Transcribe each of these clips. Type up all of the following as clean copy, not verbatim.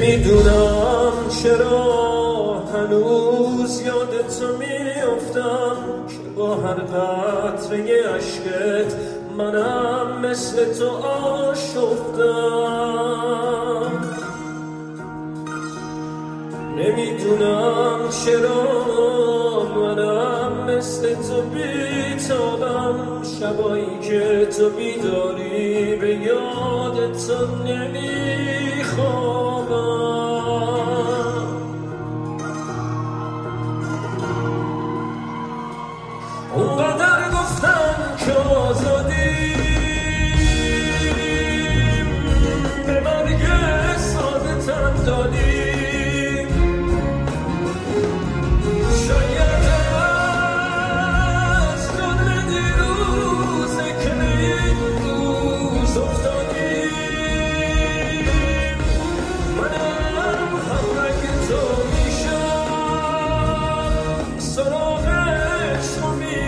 نمیدونم چرا هنوز یادت میافتم که با هر قطره عشقت منم مثل تو آشفتم. نمیدونم چرا منم مثل تو بیتابم، شبایی که تو بیداری به یاد تو نمیخوابم. اونقدر گفتم که آزادیم، به مرگ ساده تن دادیم. شاید از جان دیروزه که به این روز افتادیم، منم همراه تو میشم، سراغش رو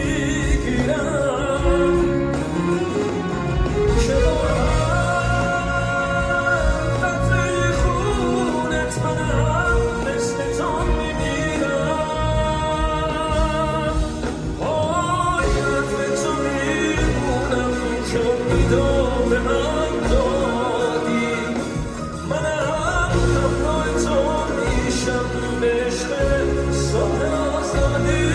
میگیرم که با هر قطره خونت منم مثل تو میمیرم. پای قدر تو میمونم که امیدو به من دادی، منم همراه تو میشم به عشق صبح آزادی،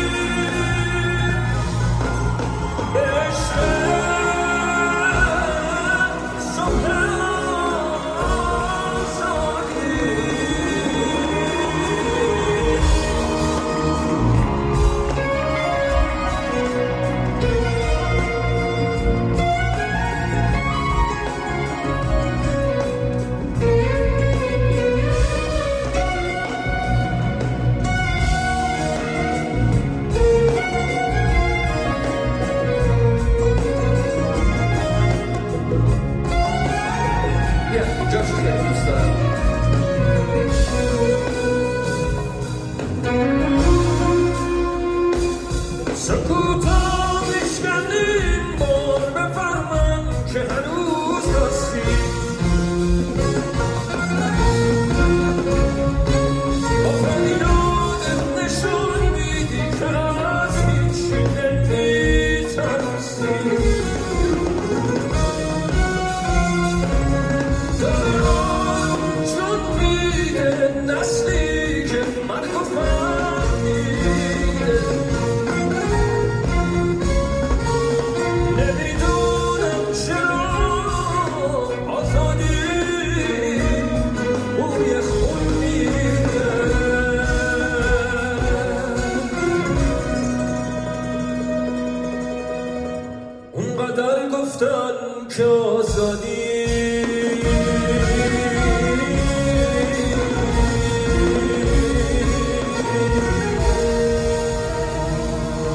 به عشق صبح آزادی. Just get used to that. سکوتا میشکنیم بار بفهمم که هنوز هستی، با فریادت نشون میدی که از هیچی نمیترسی. جون میده نسلی که مرگ و فهمیده. نمیدونم چرا آزادی بوی خون میده. اونقدر گفتن که آزادی